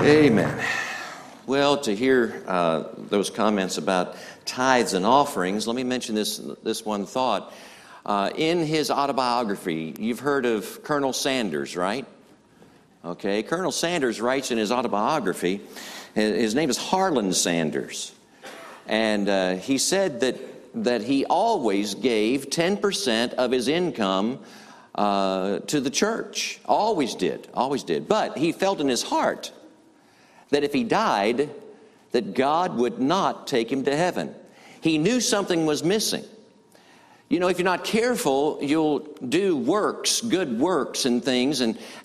Amen. Well, to hear those comments about tithes and offerings, let me mention this one thought. In his autobiography, you've heard of Colonel Sanders, right? Okay, Colonel Sanders writes in his autobiography, his name is Harlan Sanders, and he said that he always gave 10% of his income to the church. Always did. But he felt in his heart that if he died, that God would not take him to heaven. He knew something was missing. You know, if you're not careful, you'll do works, good works and things,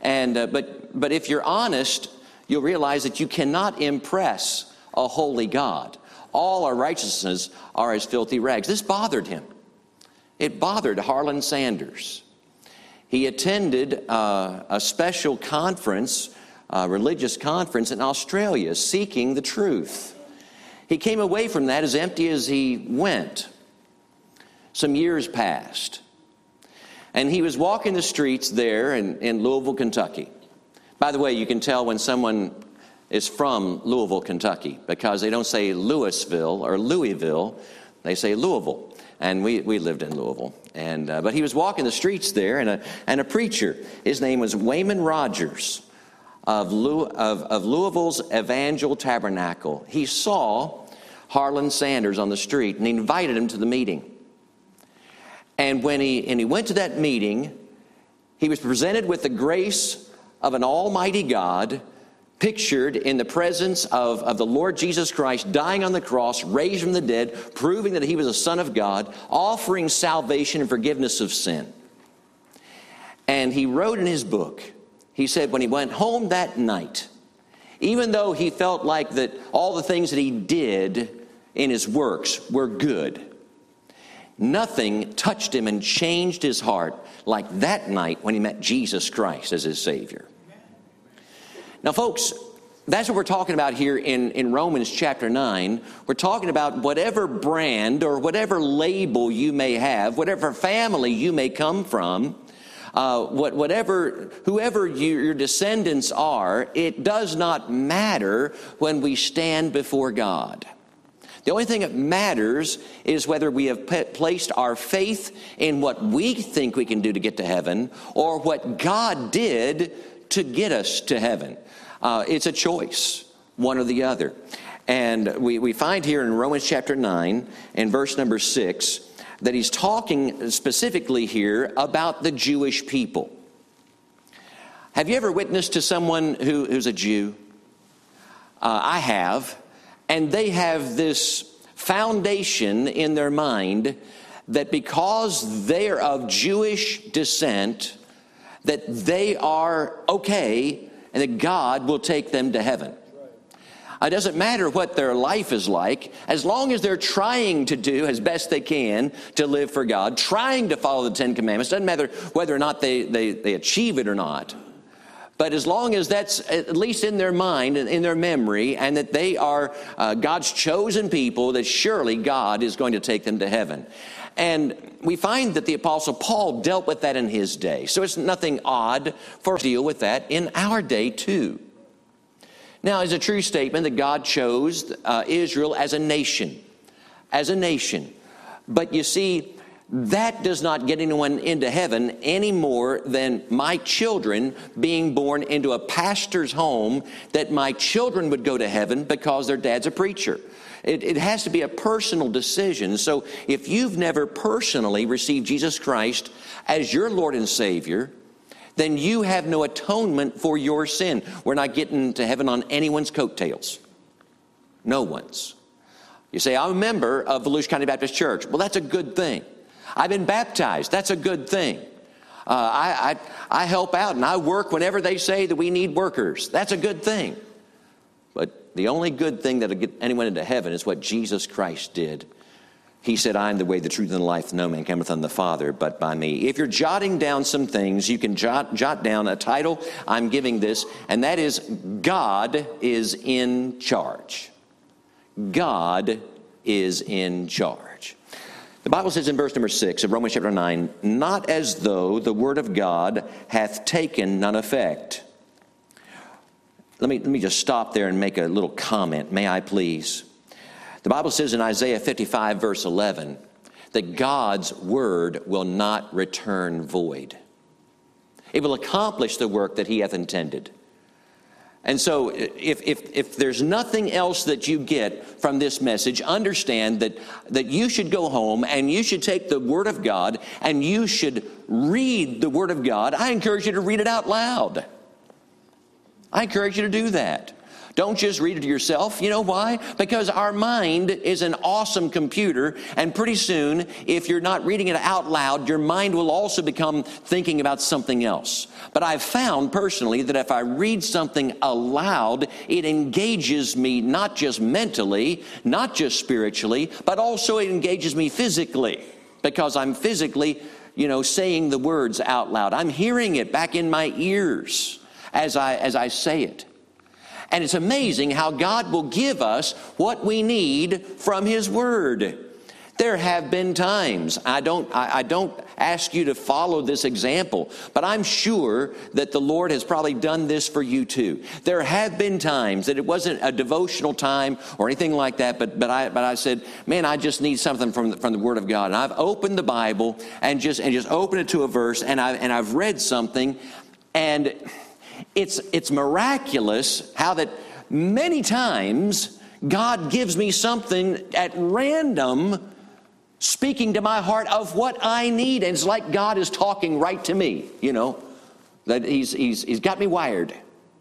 but if you're honest, you'll realize that you cannot impress a holy God. All our righteousnesses are as filthy rags. This bothered him. It bothered Harlan Sanders. He attended a special conference, a religious conference in Australia, seeking the truth. He came away from that as empty as he went. Some years passed, and he was walking the streets there in Louisville, Kentucky. By the way, you can tell when someone is from Louisville, Kentucky, because they don't say Louisville or Louisville, they say Louisville. And we lived in Louisville. But he was walking the streets there, and a preacher, his name was Wayman Rogers of Louisville's Evangel Tabernacle. He saw Harlan Sanders on the street, and he invited him to the meeting. And when he went to that meeting, he was presented with the grace of an almighty God, pictured in the presence of the Lord Jesus Christ, dying on the cross, raised from the dead, proving that he was a Son of God, offering salvation and forgiveness of sin. And he wrote in his book, he said when he went home that night, even though he felt like that all the things that he did in his works were good, nothing touched him and changed his heart like that night when he met Jesus Christ as his Savior. Now, folks, that's what we're talking about here in Romans chapter 9. We're talking about whatever brand or whatever label you may have, whatever family you may come from, whoever your descendants are, it does not matter when we stand before God. The only thing that matters is whether we have placed our faith in what we think we can do to get to heaven or what God did to get us to heaven. It's a choice, one or the other. And we find here in Romans chapter 9 and verse number 6 that he's talking specifically here about the Jewish people. Have you ever witnessed to someone who's a Jew? I have. And they have this foundation in their mind that because they're of Jewish descent, that they are okay and that God will take them to heaven. It doesn't matter what their life is like, as long as they're trying to do as best they can to live for God, trying to follow the Ten Commandments. Doesn't matter whether or not they achieve it or not. But as long as that's at least in their mind and in their memory, and that they are God's chosen people, that surely God is going to take them to heaven. And we find that the Apostle Paul dealt with that in his day. So it's nothing odd for us to deal with that in our day too. Now, it's a true statement that God chose Israel as a nation. As a nation. But you see, that does not get anyone into heaven any more than my children being born into a pastor's home, that my children would go to heaven because their dad's a preacher. It has to be a personal decision. So if you've never personally received Jesus Christ as your Lord and Savior, then you have no atonement for your sin. We're not getting to heaven on anyone's coattails. No one's. You say, I'm a member of Volusia County Baptist Church. Well, that's a good thing. I've been baptized. That's a good thing. I help out and I work whenever they say that we need workers. That's a good thing. But the only good thing that will get anyone into heaven is what Jesus Christ did. He said, I am the way, the truth, and the life. No man cometh unto the Father but by me. If you're jotting down some things, you can jot down a title I'm giving this, and that is God is in charge. God is in charge. The Bible says in verse number 6 of Romans chapter 9, not as though the word of God hath taken none effect. Let me just stop there and make a little comment. May I please? The Bible says in Isaiah 55, verse 11, that God's word will not return void. It will accomplish the work that he hath intended. And so if there's nothing else that you get from this message, understand that you should go home and you should take the Word of God and you should read the Word of God. I encourage you to read it out loud. I encourage you to do that. Don't just read it to yourself. You know why? Because our mind is an awesome computer, and pretty soon, if you're not reading it out loud, your mind will also become thinking about something else. But I've found personally that if I read something aloud, it engages me not just mentally, not just spiritually, but also it engages me physically, because I'm physically, saying the words out loud. I'm hearing it back in my ears as I say it. And it's amazing how God will give us what we need from His Word. There have been times, I don't ask you to follow this example, but I'm sure that the Lord has probably done this for you too. There have been times that it wasn't a devotional time or anything like that, but I said, man, I just need something from the Word of God. And I've opened the Bible and just opened it to a verse, and I've read something, and it's miraculous how that many times God gives me something at random, speaking to my heart of what I need. And it's like God is talking right to me, that He's got me wired.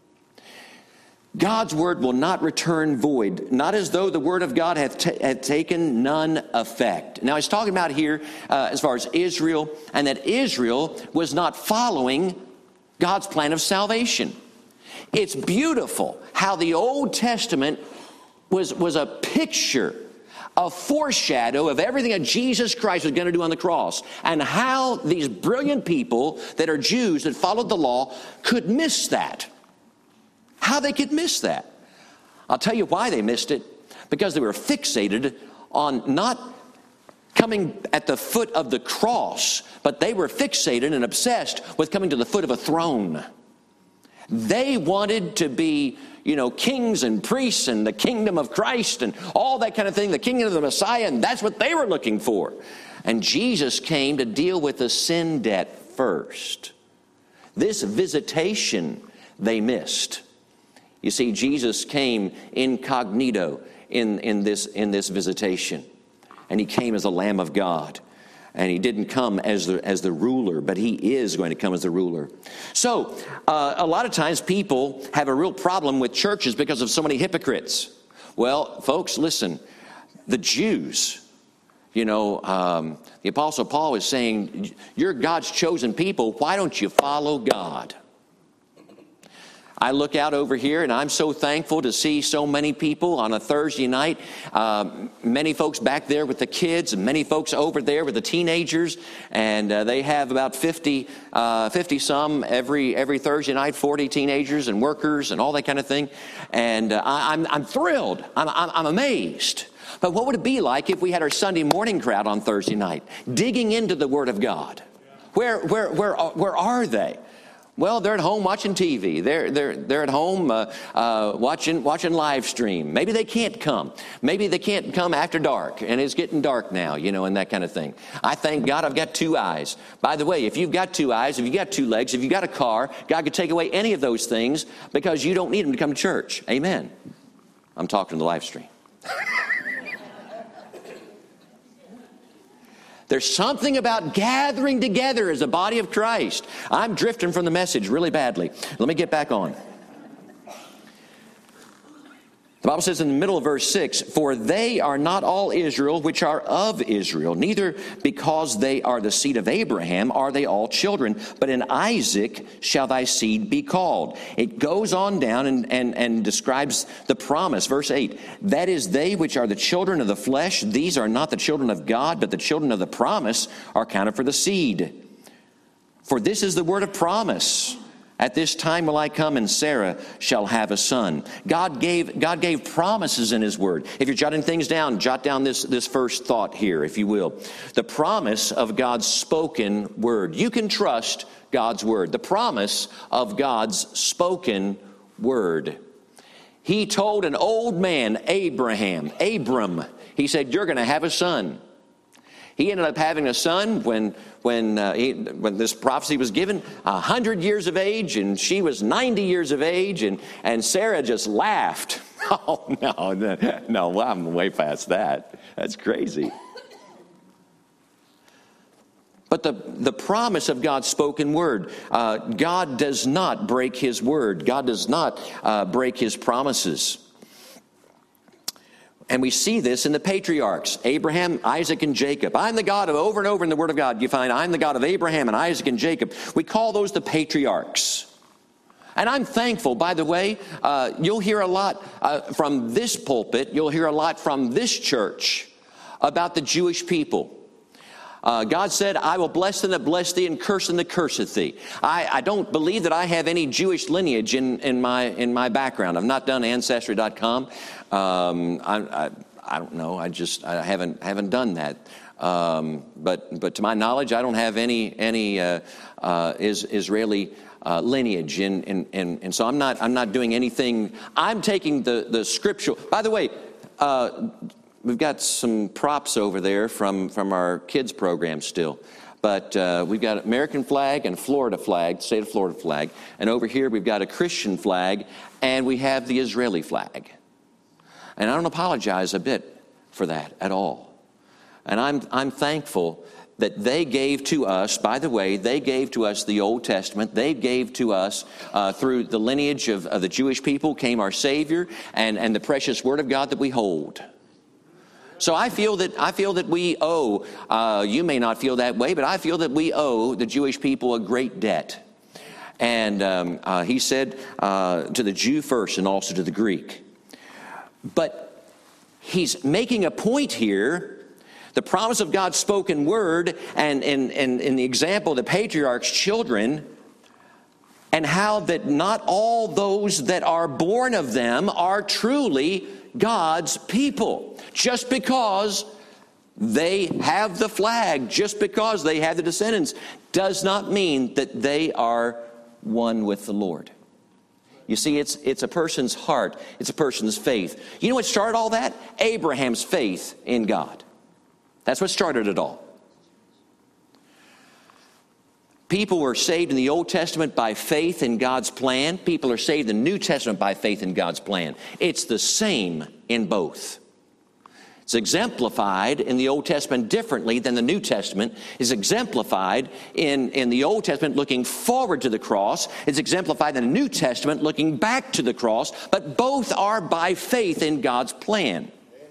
God's word will not return void, not as though the word of God hath taken none effect. Now he's talking about here as far as Israel, and that Israel was not following God's plan of salvation. It's beautiful how the Old Testament was a picture, a foreshadow of everything that Jesus Christ was going to do on the cross, and how these brilliant people that are Jews that followed the law could miss that. How they could miss that. I'll tell you why they missed it. Because they were fixated on not coming at the foot of the cross, but they were fixated and obsessed with coming to the foot of a throne. They wanted to be, kings and priests and the kingdom of Christ and all that kind of thing, the kingdom of the Messiah, and that's what they were looking for. And Jesus came to deal with the sin debt first. This visitation they missed. You see, Jesus came incognito in this visitation. And He came as the Lamb of God. And He didn't come as the ruler, but He is going to come as the ruler. So, a lot of times people have a real problem with churches because of so many hypocrites. Well, folks, listen. The Jews, the Apostle Paul is saying, you're God's chosen people. Why don't you follow God? I look out over here, and I'm so thankful to see so many people on a Thursday night. Many folks back there with the kids, and many folks over there with the teenagers. And they have about 50 some every Thursday night, 40 teenagers and workers and all that kind of thing. And I'm thrilled. I'm amazed. But what would it be like if we had our Sunday morning crowd on Thursday night, digging into the Word of God? Where are they? Well, they're at home watching TV. They're at home watching live stream. Maybe they can't come. Maybe they can't come after dark, and it's getting dark now, and that kind of thing. I thank God I've got two eyes. By the way, if you've got two eyes, if you've got two legs, if you've got a car, God could take away any of those things because you don't need them to come to church. Amen. I'm talking to the live stream. There's something about gathering together as a body of Christ. I'm drifting from the message really badly. Let me get back on. The Bible says in the middle of verse 6, for they are not all Israel which are of Israel, neither because they are the seed of Abraham are they all children, but in Isaac shall thy seed be called. It goes on down and describes the promise. Verse 8, that is they which are the children of the flesh, these are not the children of God, but the children of the promise are counted for the seed. For this is the word of promise. At this time will I come, and Sarah shall have a son. God gave promises in His Word. If you're jotting things down, jot down this first thought here, if you will. The promise of God's spoken Word. You can trust God's Word. The promise of God's spoken Word. He told an old man, Abram, he said, you're going to have a son. He ended up having a son when this prophecy was given, 100 years of age, and she was 90 years of age, and Sarah just laughed. Oh, no, I'm way past that. That's crazy. But the promise of God's spoken word, God does not break his word. God does not break his promises. And we see this in the patriarchs, Abraham, Isaac, and Jacob. I'm the God of, over and over in the Word of God, you find, I'm the God of Abraham and Isaac and Jacob. We call those the patriarchs. And I'm thankful, by the way, you'll hear a lot from this pulpit, you'll hear a lot from this church about the Jewish people. God said, I will bless them that bless thee and curse them that curseth thee. I don't believe that I have any Jewish lineage in my background. I've not done Ancestry.com. I don't know. I haven't done that. But to my knowledge, I don't have any Israeli lineage, and so I'm not doing anything. I'm taking the scriptural. By the way, we've got some props over there from our kids program still. But we've got an American flag and Florida flag, state of Florida flag. And over here we've got a Christian flag, and we have the Israeli flag. And I don't apologize a bit for that at all. And I'm thankful that they gave to us, by the way, they gave to us the Old Testament. They gave to us, through the lineage of the Jewish people, came our Savior and the precious Word of God that we hold. So I feel that we owe, you may not feel that way, but I feel that we owe the Jewish people a great debt. And he said to the Jew first and also to the Greek. But he's making a point here, the promise of God's spoken word and in the example of the patriarchs' children, and how that not all those that are born of them are truly God's people. Just because they have the flag, just because they have the descendants, does not mean that they are one with the Lord. You see, it's a person's heart. It's a person's faith. You know what started all that? Abraham's faith in God. That's what started it all. People were saved in the Old Testament by faith in God's plan. People are saved in the New Testament by faith in God's plan. It's the same in both. It's exemplified in the Old Testament differently than the New Testament. It's exemplified in the Old Testament looking forward to the cross. It's exemplified in the New Testament looking back to the cross. But both are by faith in God's plan.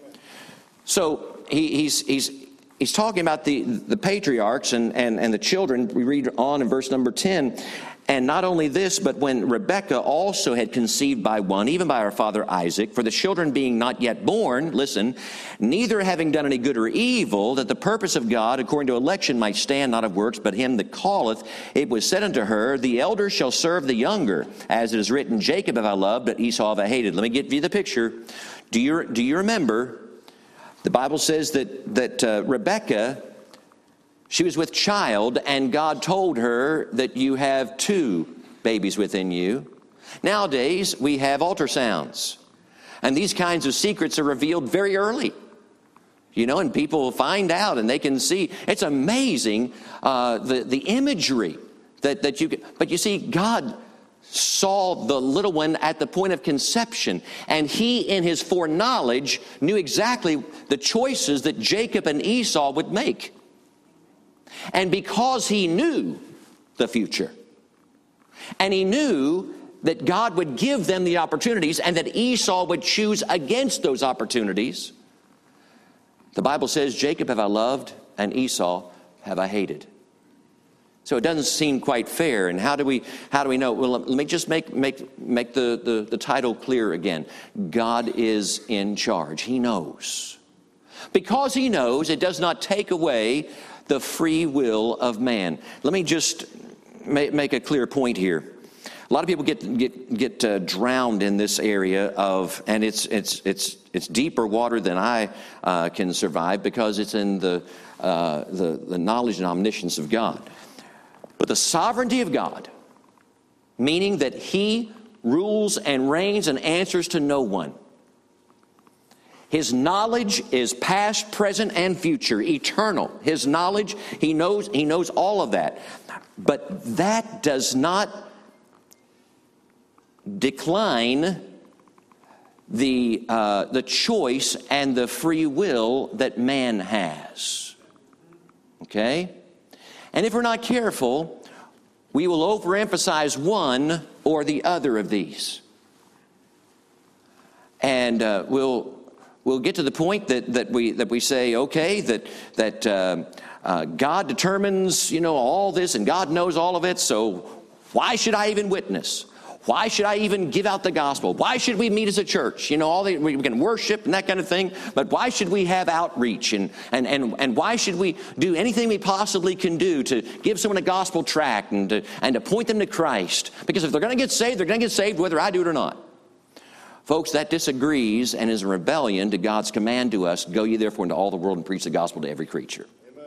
So he's talking about the patriarchs and the children. We read on in verse number 10. And not only this, but when Rebekah also had conceived by one, even by our father Isaac, for the children being not yet born, listen, neither having done any good or evil, that the purpose of God according to election might stand, not of works, but him that calleth, it was said unto her, the elder shall serve the younger, as it is written, Jacob have I loved, but Esau have I hated. Let me give you the picture. Do you remember? The Bible says that Rebekah, she was with child, and God told her that you have 2 babies within you. Nowadays, we have ultrasounds. And these kinds of secrets are revealed very early. You know, and people find out and they can see. It's amazing, the imagery that you can. But you see, God saw the little one at the point of conception. And he, in his foreknowledge, knew exactly the choices that Jacob and Esau would make. And because he knew the future, and he knew that God would give them the opportunities and that Esau would choose against those opportunities, the Bible says, Jacob have I loved and Esau have I hated. So it doesn't seem quite fair. And how do we know? Well, let me just make the title clear again. God is in charge. He knows. Because he knows, it does not take away the free will of man. Let me just make a clear point here. A lot of people get drowned in this area of, and it's deeper water than I can survive, because it's in the knowledge and omniscience of God. But the sovereignty of God, meaning that he rules and reigns and answers to no one. His knowledge is past, present, and future, eternal. His knowledge, he knows all of that. But that does not decline the choice and the free will that man has. Okay? And if we're not careful, we will overemphasize one or the other of these. And we'll get to the point that we say, okay, that God determines, all this, and God knows all of it, so why should I even witness? Why should I even give out the gospel? Why should we meet as a church? We can worship and that kind of thing, but why should we have outreach? And why should we do anything we possibly can do to give someone a gospel tract and to point them to Christ? Because if they're going to get saved, they're going to get saved whether I do it or not. Folks, that disagrees and is a rebellion to God's command to us, go ye therefore into all the world and preach the gospel to every creature. Amen.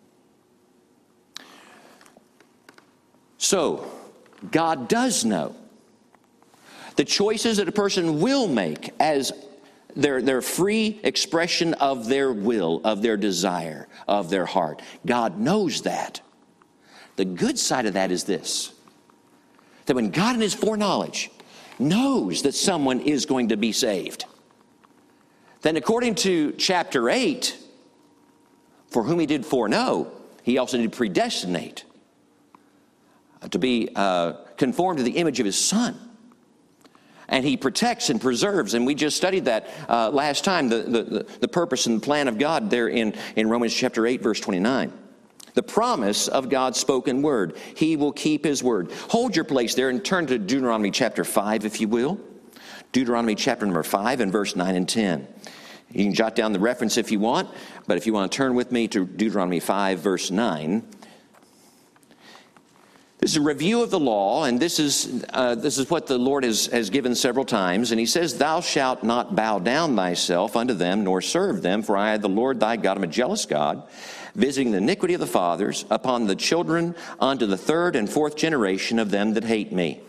So, God does know the choices that a person will make as their free expression of their will, of their desire, of their heart. God knows that. The good side of that is this, that when God in His foreknowledge knows that someone is going to be saved, then according to chapter 8, for whom He did foreknow, He also did predestinate to be conformed to the image of His Son. And He protects and preserves, and we just studied that last time, the purpose and the plan of God there in Romans chapter 8, verse 29. The promise of God's spoken word. He will keep His word. Hold your place there and turn to Deuteronomy chapter 5, if you will. Deuteronomy chapter number 5 and verse 9 and 10. You can jot down the reference if you want, but if you want to turn with me to Deuteronomy 5, verse 9. This is a review of the law, and this is what the Lord has given several times. And He says, Thou shalt not bow down thyself unto them, nor serve them, for I, the Lord thy God, am a jealous God, visiting the iniquity of the fathers upon the children unto the third and fourth generation of them that hate me.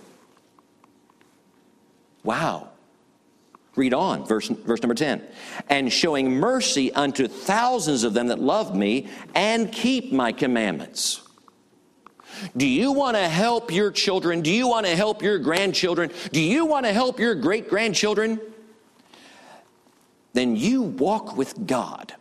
Wow. Read on, verse number 10. And showing mercy unto thousands of them that love me and keep my commandments. Do you want to help your children? Do you want to help your grandchildren? Do you want to help your great-grandchildren? Then you walk with God.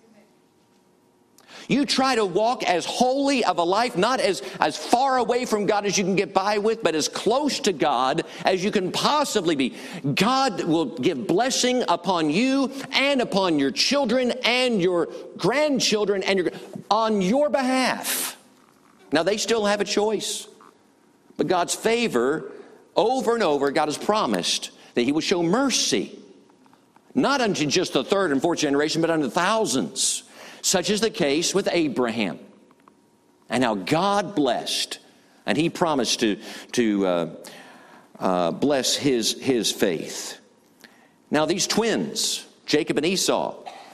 You try to walk as holy of a life, not as far away from God as you can get by with, but as close to God as you can possibly be. God will give blessing upon you and upon your children and your grandchildren and on your behalf. Now, they still have a choice. But God's favor, over and over, God has promised that He will show mercy, not unto just the third and fourth generation, but unto thousands. Such is the case with Abraham. And how God blessed, and He promised to bless his faith. Now, these twins, Jacob and Esau,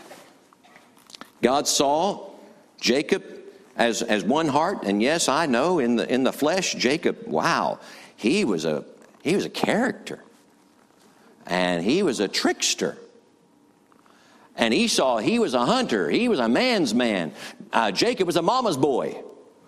God saw Jacob as one heart, and yes, I know in the flesh, Jacob, wow, he was a character, and he was a trickster. And Esau, he was a hunter, he was a man's man. Jacob was a mama's boy,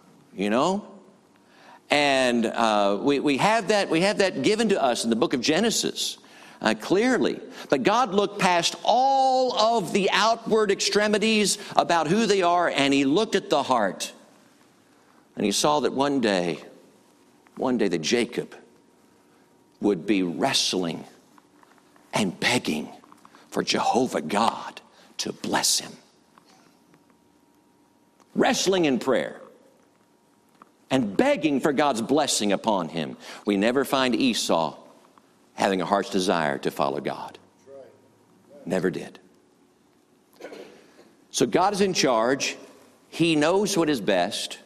And we have that given to us in the book of Genesis. Clearly. But God looked past all of the outward extremities about who they are, and He looked at the heart. And He saw that one day that Jacob would be wrestling and begging for Jehovah God to bless him. Wrestling in prayer and begging for God's blessing upon him. We never find Esau having a heart's desire to follow God. Never did. So God is in charge. He knows what is best.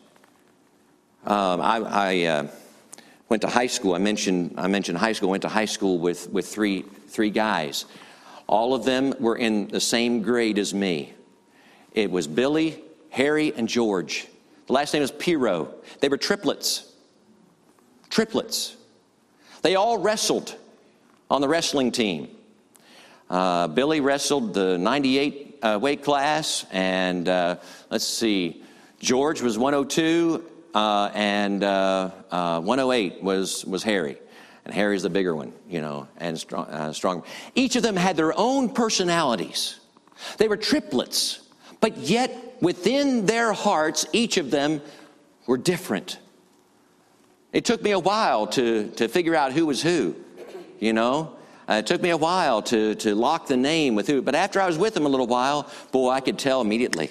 I went to high school. I mentioned high school. I went to high school with three guys. All of them were in the same grade as me. It was Billy, Harry, and George. The last name was Pirro. They were triplets. Triplets. They all wrestled on the wrestling team. Billy wrestled the 98 weight class, and let's see, George was 102, and 108 was Harry. And Harry's the bigger one, and strong. Each of them had their own personalities. They were triplets, but yet within their hearts, each of them were different. It took me a while to figure out who was who, It took me a while to lock the name with who. But after I was with them a little while, boy, I could tell immediately,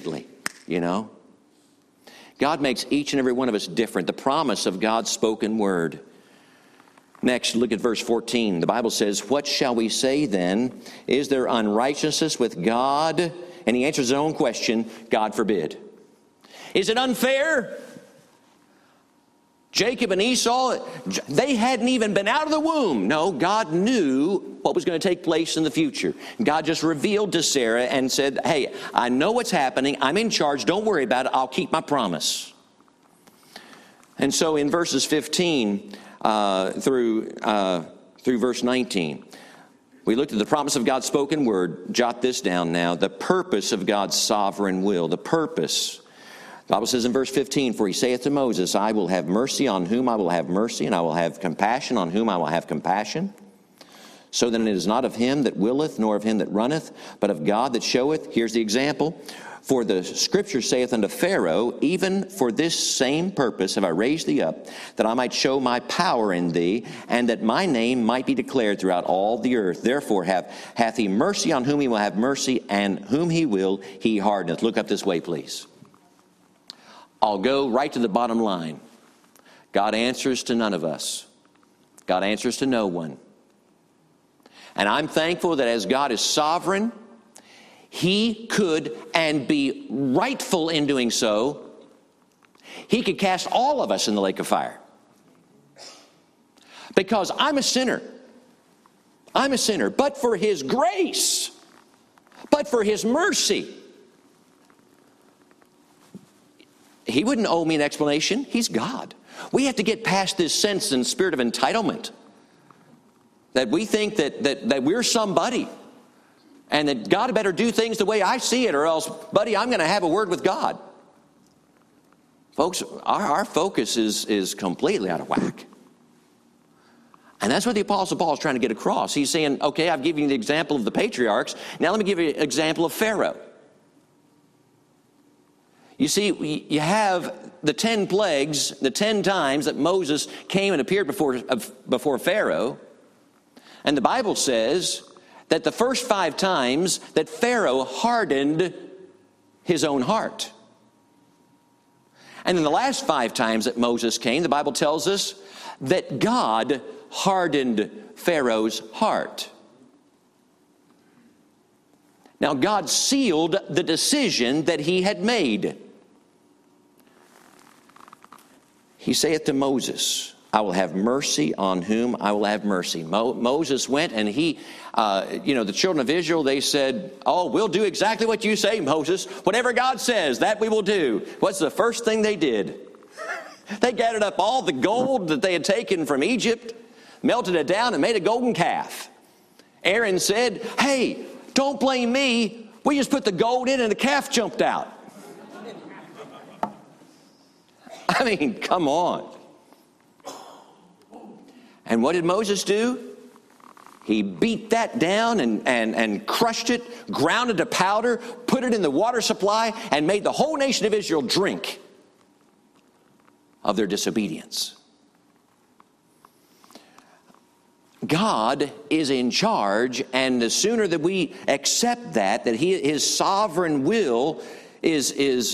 God makes each and every one of us different. The promise of God's spoken word. Next, look at verse 14. The Bible says, what shall we say then? Is there unrighteousness with God? And he answers his own question, God forbid. Is it unfair? Jacob and Esau, they hadn't even been out of the womb. No, God knew what was going to take place in the future. God just revealed to Sarah and said, hey, I know what's happening. I'm in charge. Don't worry about it. I'll keep my promise. And so in verses 15 through verse 19, we looked at the promise of God's spoken word. Jot this down now. The purpose of God's sovereign will. The purpose. The Bible says in verse 15, for he saith to Moses, I will have mercy on whom I will have mercy, and I will have compassion on whom I will have compassion. So then it is not of him that willeth, nor of him that runneth, but of God that showeth. Here's the example. For the scripture saith unto Pharaoh, even for this same purpose have I raised thee up, that I might show my power in thee, and that my name might be declared throughout all the earth. Therefore hath he mercy on whom he will have mercy, and whom he will he hardeneth. Look up this way, please. I'll go right to the bottom line. God answers to none of us. God answers to no one. And I'm thankful that as God is sovereign, he could, and be rightful in doing so, he could cast all of us in the lake of fire. Because I'm a sinner. I'm a sinner. But for his grace, but for his mercy, he wouldn't owe me an explanation. He's God. We have to get past this sense and spirit of entitlement. That we think that we're somebody. And that God better do things the way I see it, or else, buddy, I'm going to have a word with God. Folks, our focus is completely out of whack. And that's what the Apostle Paul is trying to get across. He's saying, okay, I've given you the example of the patriarchs. Now let me give you an example of Pharaoh. You see, you have the 10 plagues, the 10 times that Moses came and appeared before Pharaoh. And the Bible says that the first 5 times that Pharaoh hardened his own heart. And in the last 5 times that Moses came, the Bible tells us that God hardened Pharaoh's heart. Now, God sealed the decision that he had made. He saith to Moses, I will have mercy on whom I will have mercy. Moses went and he, the children of Israel, they said, oh, we'll do exactly what you say, Moses. Whatever God says, that we will do. What's the first thing they did? They gathered up all the gold that they had taken from Egypt, melted it down, and made a golden calf. Aaron said, hey, don't blame me. We just put the gold in and the calf jumped out. I mean, come on. And what did Moses do? He beat that down and crushed it, ground it to powder, put it in the water supply, and made the whole nation of Israel drink of their disobedience. God is in charge, and the sooner that we accept that his sovereign will is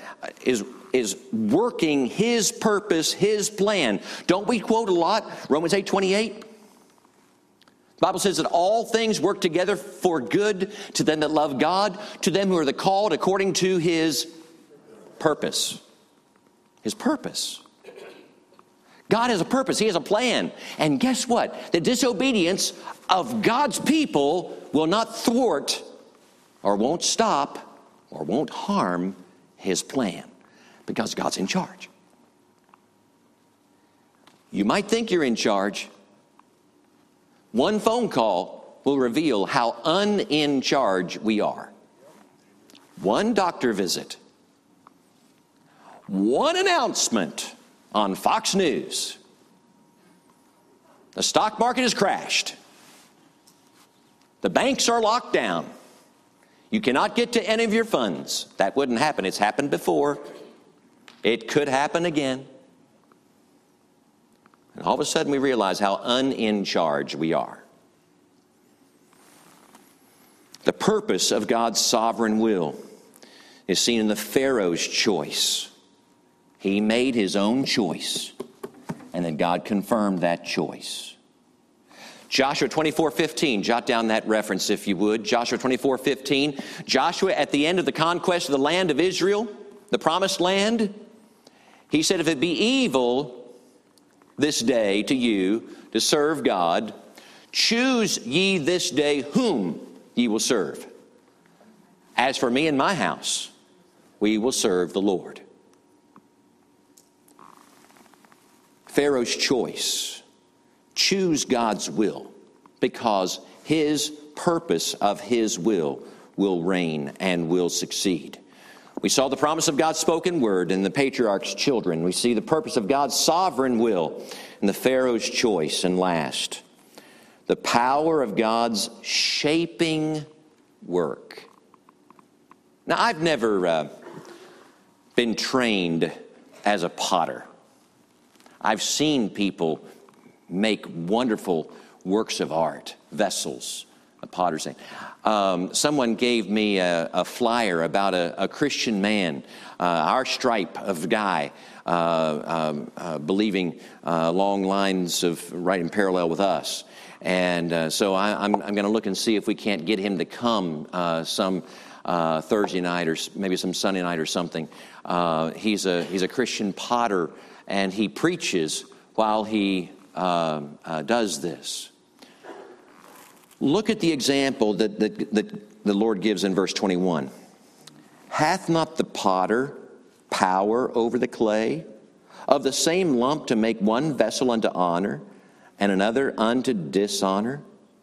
working his purpose, his plan. Don't we quote a lot Romans 8:28? The Bible says that all things work together for good to them that love God, to them who are the called according to his purpose. His purpose. God has a purpose. He has a plan. And guess what? The disobedience of God's people will not thwart or won't stop or won't harm his plan, because God's in charge. You might think you're in charge, One phone call will reveal how in charge we are. One doctor visit. One announcement on Fox News. The stock market has crashed. The banks are locked down. You cannot get to any of your funds. That wouldn't happen. It's happened before. It could happen again. And all of a sudden we realize how in charge we are. The purpose of God's sovereign will is seen in the Pharaoh's choice. He made his own choice, and then God confirmed that choice. Joshua 24:15, jot down that reference if you would. Joshua 24:15. Joshua, at the end of the conquest of the land of Israel, the promised land, he said, if it be evil this day to you to serve God, choose ye this day whom ye will serve. As for me and my house, we will serve the Lord. Pharaoh's choice. Choose God's will, because his purpose of his will reign and will succeed. We saw the promise of God's spoken word in the patriarch's children. We see the purpose of God's sovereign will in the Pharaoh's choice. And last, the power of God's shaping work. Now, I've never been trained as a potter. I've seen people make wonderful works of art, vessels, a potter's thing. Someone gave me a flyer about a Christian man, our stripe of guy, believing long lines of right in parallel with us. And so I'm going to look and see if we can't get him to come some Thursday night or maybe some Sunday night or something. He's a Christian potter, and he preaches while he does this. Look at the example that the Lord gives in verse 21. Hath not the potter power over the clay, of the same lump to make one vessel unto honor, and another unto dishonor?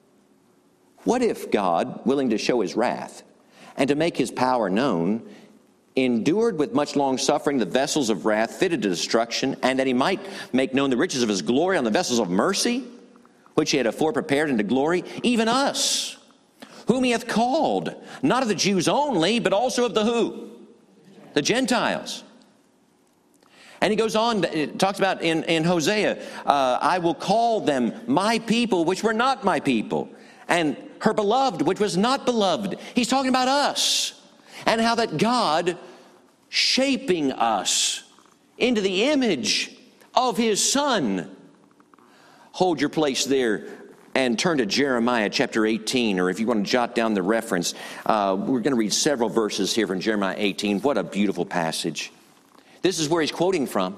What if God, willing to show his wrath, and to make his power known, endured with much long suffering the vessels of wrath fitted to destruction, and that he might make known the riches of his glory on the vessels of mercy, which he had afore prepared unto glory, even us, whom he hath called, not of the Jews only, but also of the who? The Gentiles. And he goes on, it talks about in Hosea, I will call them my people, which were not my people, and her beloved, which was not beloved. He's talking about us, and how that God shaping us into the image of his Son. Hold your place there and turn to Jeremiah chapter 18, or if you want to jot down the reference, we're going to read several verses here from Jeremiah 18. What a beautiful passage. This is where he's quoting from.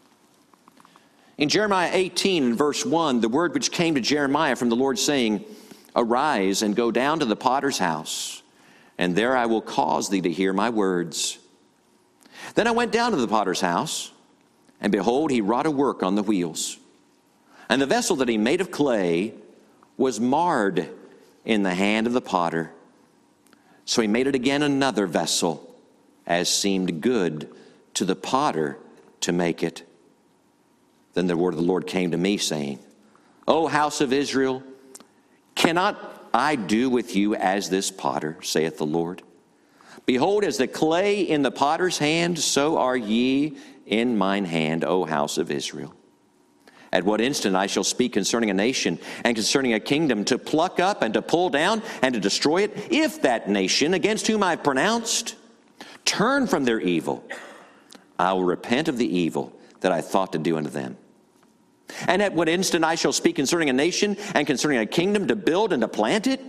In Jeremiah 18 and verse 1, the word which came to Jeremiah from the Lord saying, Arise and go down to the potter's house, and there I will cause thee to hear my words. Then I went down to the potter's house, and behold, he wrought a work on the wheels. And the vessel that he made of clay was marred in the hand of the potter. So he made it again another vessel, as seemed good to the potter to make it. Then the word of the Lord came to me, saying, O house of Israel, cannot I do with you as this potter, saith the Lord? Behold, as the clay in the potter's hand, so are ye in mine hand, O house of Israel. At what instant I shall speak concerning a nation and concerning a kingdom, to pluck up and to pull down and to destroy it, if that nation against whom I have pronounced turn from their evil, I will repent of the evil that I thought to do unto them. And at what instant I shall speak concerning a nation and concerning a kingdom, to build and to plant it,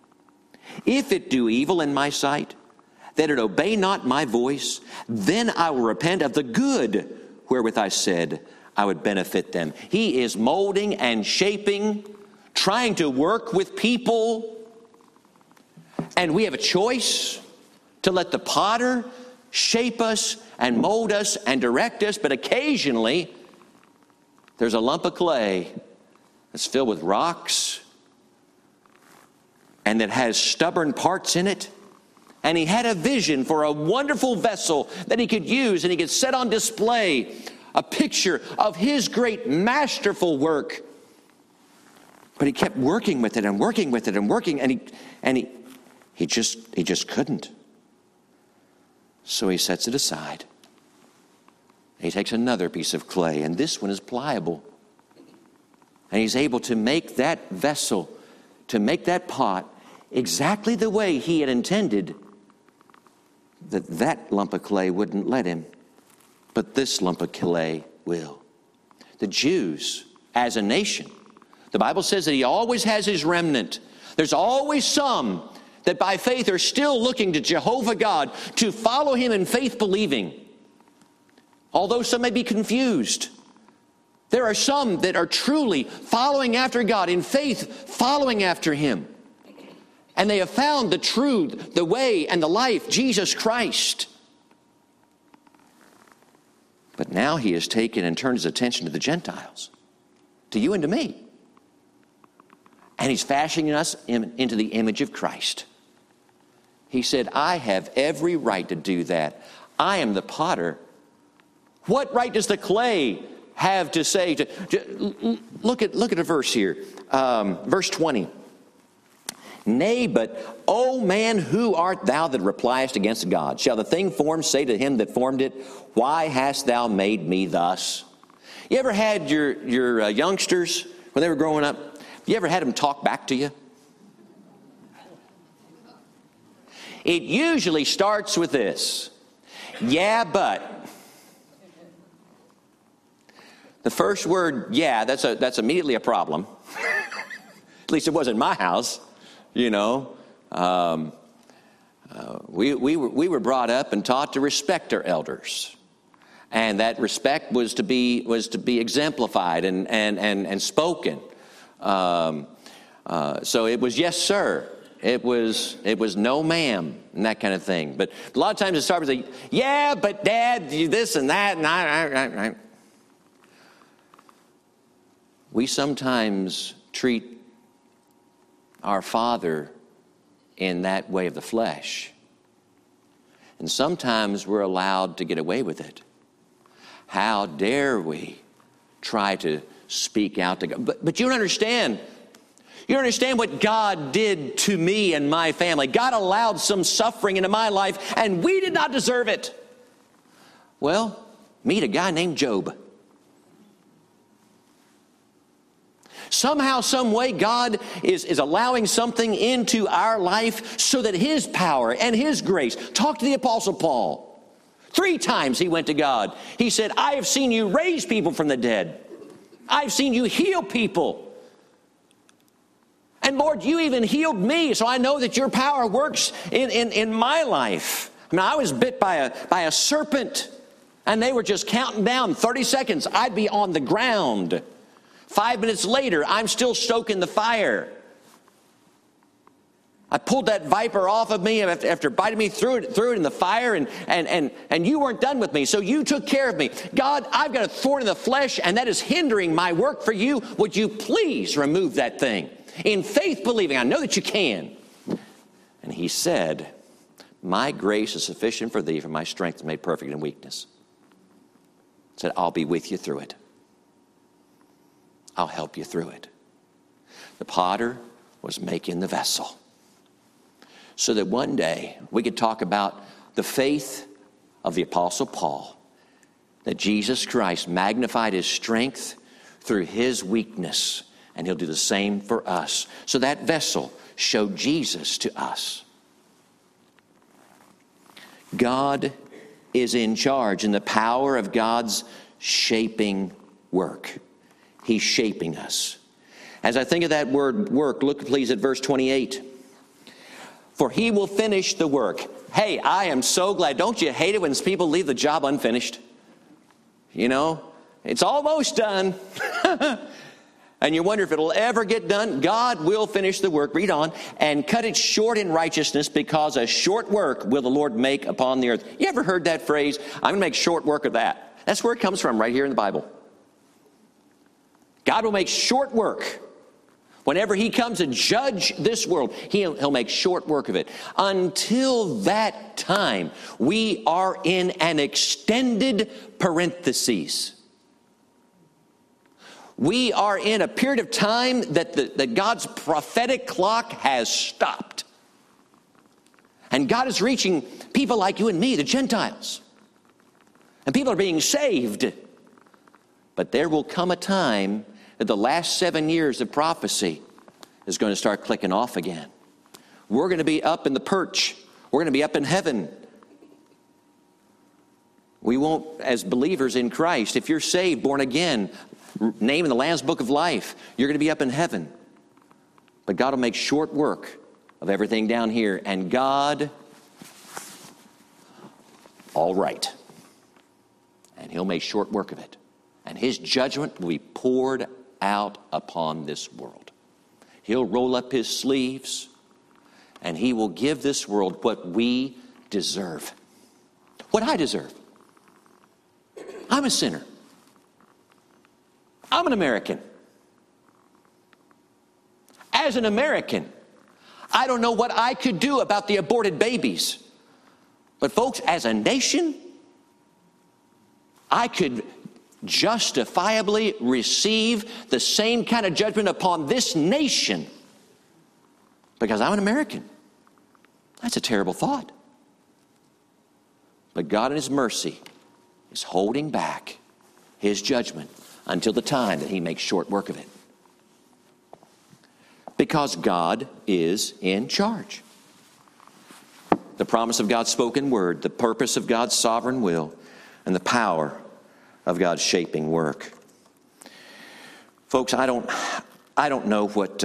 if it do evil in my sight, that it obey not my voice, then I will repent of the good wherewith I said I would benefit them. He is molding and shaping, trying to work with people. And we have a choice to let the potter shape us and mold us and direct us. But occasionally, there's a lump of clay that's filled with rocks and that has stubborn parts in it. And he had a vision for a wonderful vessel that he could use, and he could set on display a picture of his great masterful work. But he kept working with it and working with it and working, and he just couldn't. So he sets it aside. He takes another piece of clay, and this one is pliable. And he's able to make that vessel, to make that pot exactly the way he had intended. That lump of clay wouldn't let him, but this lump of clay will. The Jews, as a nation, the Bible says that he always has his remnant. There's always some that by faith are still looking to Jehovah God to follow him in faith believing. Although some may be confused, there are some that are truly following after God in faith, following after him. And they have found the truth, the way, and the life, Jesus Christ. But now he has taken and turned his attention to the Gentiles, to you and to me. And he's fashioning us into the image of Christ. He said, I have every right to do that. I am the potter. What right does the clay have to say? Look at a verse here, verse 20. Nay, but, O man, who art thou that repliest against God? Shall the thing formed say to him that formed it, why hast thou made me thus? You ever had your youngsters, when they were growing up, you ever had them talk back to you? It usually starts with this. Yeah, but. The first word, yeah, that's immediately a problem. At least it was in my house. You know, we were brought up and taught to respect our elders, and that respect was to be exemplified and spoken. So it was yes, sir. It was no, ma'am, and that kind of thing. But a lot of times it starts with yeah, but Dad, you this and that, and I. We sometimes treat our Father in that way of the flesh. And sometimes we're allowed to get away with it. How dare we try to speak out to God? But you don't understand. You don't understand what God did to me and my family. God allowed some suffering into my life, and we did not deserve it. Well, meet a guy named Job. Somehow, some way, God is allowing something into our life so that his power and his grace. Talk to the Apostle Paul. 3 times he went to God. He said, I have seen you raise people from the dead. I've seen you heal people. And Lord, you even healed me, so I know that your power works in my life. I mean, I was bit by a serpent, and they were just counting down 30 seconds. I'd be on the ground. 5 minutes later, I'm still stoking the fire. I pulled that viper off of me after biting me, threw it in the fire, and you weren't done with me, so you took care of me. God, I've got a thorn in the flesh, and that is hindering my work for you. Would you please remove that thing? In faith believing, I know that you can. And he said, my grace is sufficient for thee, for my strength is made perfect in weakness. He said, I'll be with you through it. I'll help you through it. The potter was making the vessel so that one day we could talk about the faith of the Apostle Paul, that Jesus Christ magnified his strength through his weakness, and he'll do the same for us. So that vessel showed Jesus to us. God is in charge in the power of God's shaping work. He's shaping us. As I think of that word work, look please at verse 28. For he will finish the work. Hey, I am so glad. Don't you hate it when people leave the job unfinished? You know, it's almost done. And you wonder if it'll ever get done. God will finish the work. Read on. And cut it short in righteousness, because a short work will the Lord make upon the earth. You ever heard that phrase? I'm going to make short work of that. That's where it comes from, right here in the Bible. God will make short work. Whenever he comes to judge this world, he'll make short work of it. Until that time, we are in an extended parenthesis. We are in a period of time that God's prophetic clock has stopped. And God is reaching people like you and me, the Gentiles. And people are being saved. But there will come a time that the last 7 years of prophecy is going to start clicking off again. We're going to be up in the perch. We're going to be up in heaven. We won't, as believers in Christ, if you're saved, born again, name in the Lamb's Book of Life, you're going to be up in heaven. But God will make short work of everything down here. And God, all right. And he'll make short work of it. And his judgment will be poured out upon this world. He'll roll up his sleeves and he will give this world what we deserve. What I deserve. I'm a sinner. I'm an American. As an American, I don't know what I could do about the aborted babies. But folks, as a nation, I could justifiably receive the same kind of judgment upon this nation because I'm an American. That's a terrible thought. But God in his mercy is holding back his judgment until the time that he makes short work of it. Because God is in charge. The promise of God's spoken word, the purpose of God's sovereign will, and the power of God's shaping work. Folks, I don't know what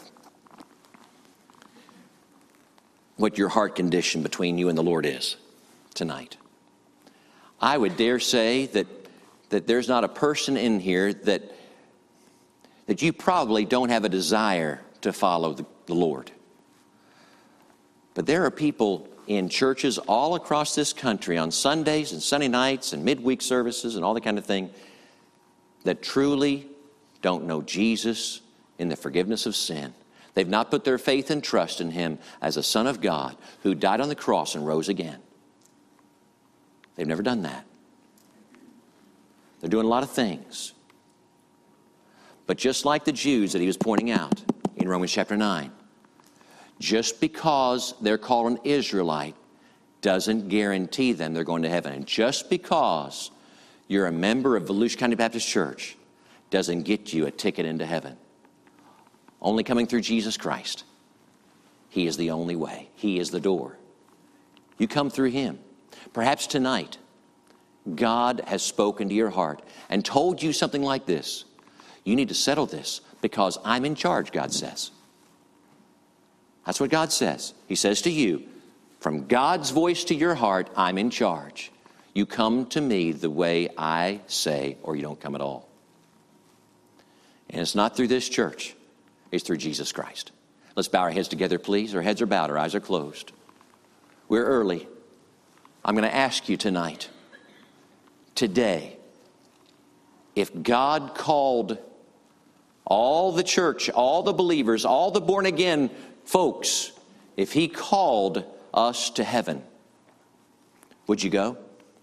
your heart condition between you and the Lord is tonight. I would dare say that there's not a person in here that you probably don't have a desire to follow the Lord. But there are people in churches all across this country on Sundays and Sunday nights and midweek services and all that kind of thing that truly don't know Jesus in the forgiveness of sin. They've not put their faith and trust in him as a Son of God who died on the cross and rose again. They've never done that. They're doing a lot of things. But just like the Jews that he was pointing out in Romans chapter 9, just because they're called an Israelite doesn't guarantee them they're going to heaven. And just because you're a member of Volusia County Baptist Church doesn't get you a ticket into heaven. Only coming through Jesus Christ. He is the only way. He is the door. You come through him. Perhaps tonight, God has spoken to your heart and told you something like this. You need to settle this because I'm in charge, God says. That's what God says. He says to you, from God's voice to your heart, I'm in charge. You come to me the way I say, or you don't come at all. And it's not through this church. It's through Jesus Christ. Let's bow our heads together, please. Our heads are bowed, our eyes are closed. We're early. I'm going to ask you tonight, today, if God called all the church, all the believers, all the born-again folks, if he called us to heaven, would you go?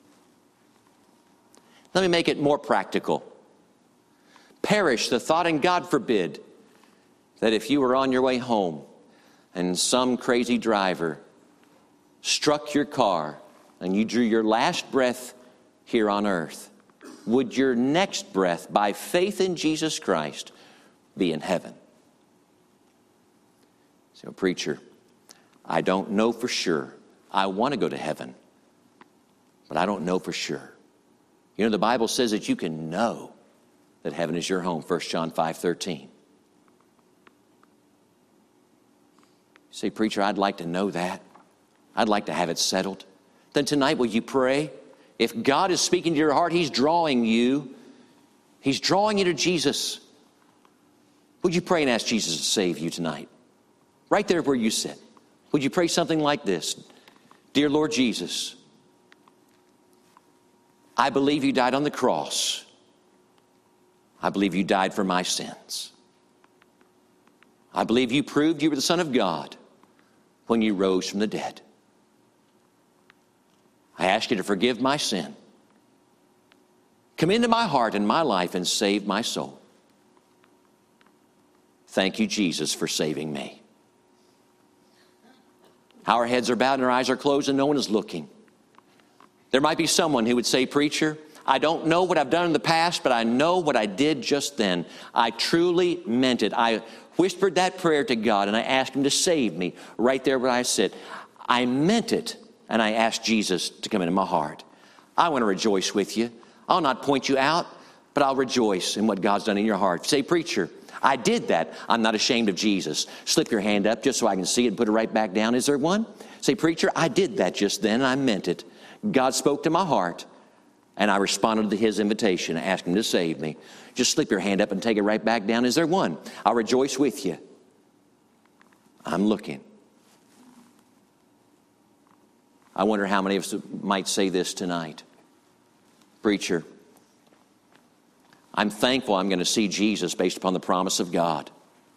Let me make it more practical. Perish the thought, and God forbid, that if you were on your way home and some crazy driver struck your car and you drew your last breath here on earth, would your next breath, by faith in Jesus Christ, be in heaven? So, preacher, I don't know for sure. I want to go to heaven, but I don't know for sure. You know, the Bible says that you can know that heaven is your home, 1 John 5:13. Say, preacher, I'd like to know that. I'd like to have it settled. Then tonight, will you pray? If God is speaking to your heart, he's drawing you. He's drawing you to Jesus. Would you pray and ask Jesus to save you tonight? Right there where you sit. Would you pray something like this? Dear Lord Jesus, I believe you died on the cross. I believe you died for my sins. I believe you proved you were the Son of God when you rose from the dead. I ask you to forgive my sin. Come into my heart and my life and save my soul. Thank you, Jesus, for saving me. Our heads are bowed and our eyes are closed and no one is looking. There might be someone who would say, preacher, I don't know what I've done in the past, but I know what I did just then. I truly meant it. I whispered that prayer to God and I asked Him to save me right there where I sit. I meant it and I asked Jesus to come into my heart. I want to rejoice with you. I'll not point you out, but I'll rejoice in what God's done in your heart. Say, preacher, I did that. I'm not ashamed of Jesus. Slip your hand up just so I can see it and put it right back down. Is there one? Say, preacher, I did that just then and I meant it. God spoke to my heart and I responded to His invitation. I asked Him to save me. Just slip your hand up and take it right back down. Is there one? I'll rejoice with you. I'm looking. I wonder how many of us might say this tonight. Preacher, I'm thankful I'm going to see Jesus based upon the promise of God.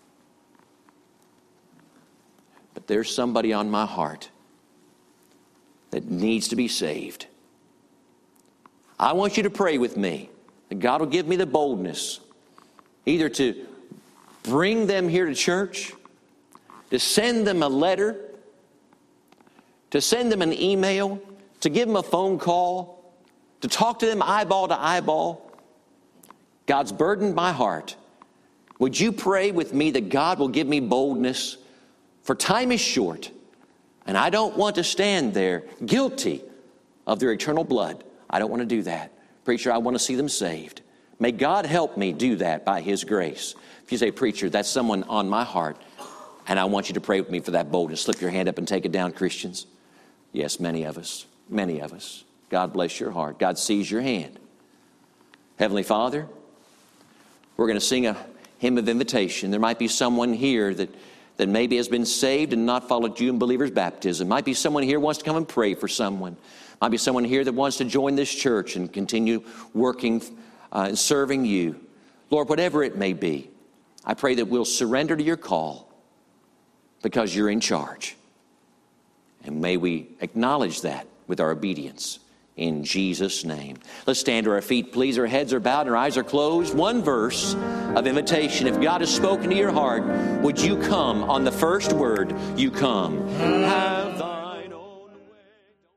But there's somebody on my heart that needs to be saved. I want you to pray with me that God will give me the boldness either to bring them here to church, to send them a letter, to send them an email, to give them a phone call, to talk to them eyeball to eyeball. God's burdened my heart. Would you pray with me that God will give me boldness? For time is short, and I don't want to stand there guilty of their eternal blood. I don't want to do that. Preacher, I want to see them saved. May God help me do that by His grace. If you say, preacher, that's someone on my heart, and I want you to pray with me for that boldness, slip your hand up and take it down, Christians. Yes, many of us. Many of us. God bless your heart. God sees your hand. Heavenly Father, we're going to sing a hymn of invitation. There might be someone here that maybe has been saved and not followed you in believer's baptism. Might be someone here who wants to come and pray for someone. Might be someone here that wants to join this church and continue working and serving you. Lord, whatever it may be, I pray that we'll surrender to your call because you're in charge. And may we acknowledge that with our obedience. In Jesus' name. Let's stand to our feet, please. Our heads are bowed and our eyes are closed. One verse of invitation. If God has spoken to your heart, would you come on the first word? You come. Have thy